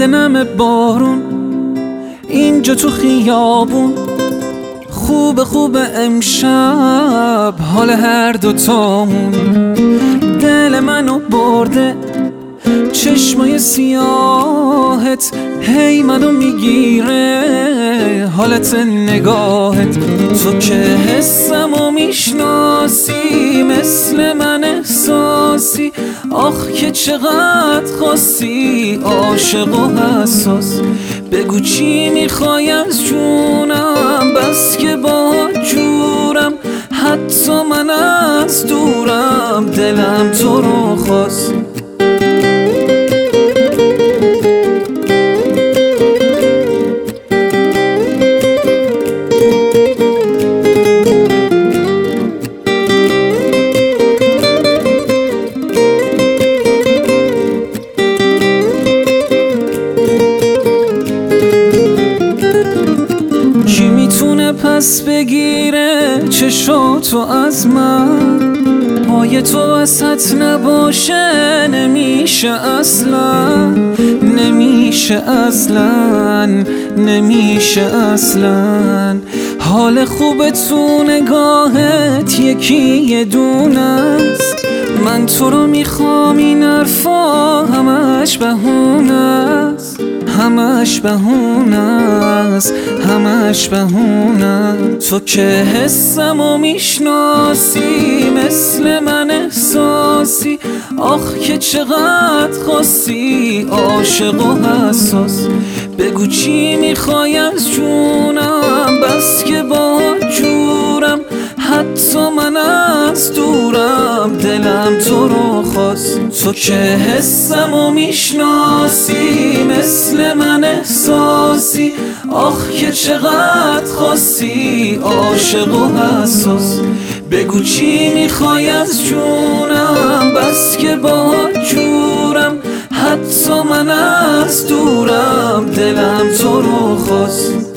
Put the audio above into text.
مثل نم بارون اینجا تو خیابون. خوبه امشب حال هر دوتامون. دل منو برده چشمای سیاهت، هی منو میگیره حالت نگاهت. تو که حسمو میشناسی مثل من احساسی، آخ که چقدر خاصی عاشق و حساس. بگو چی میخوای از جونم، بس که با جورم، حتی من از دورم دلم تو رو خواست. کی میتونه پس بگیره چشاتو از من؟ پای تو وسط نباشه نمیشه اصلا، نمیشه اصلا، نمیشه اصلا. حال خوب تو نگاهت یکی دونه است. من تو رو میخوام، این حرفا همش بهونه است، همش بهونه است، همش بهونه. تو که حسمو میشناسی مثل من احساسی، آخ که چقدر خاصی عاشق و حساس. بگو چی میخوای از جونم، بس که با جورم، حتی من از دورم دلم تو رو خواست. تو که حسمو میشناسی مثل من احساسی، آخ که چقدر خاصی عاشق و حساس. بگو چی میخوای از جونم، بس که با جورم، حتی من از دورم دلم تو رو خواست.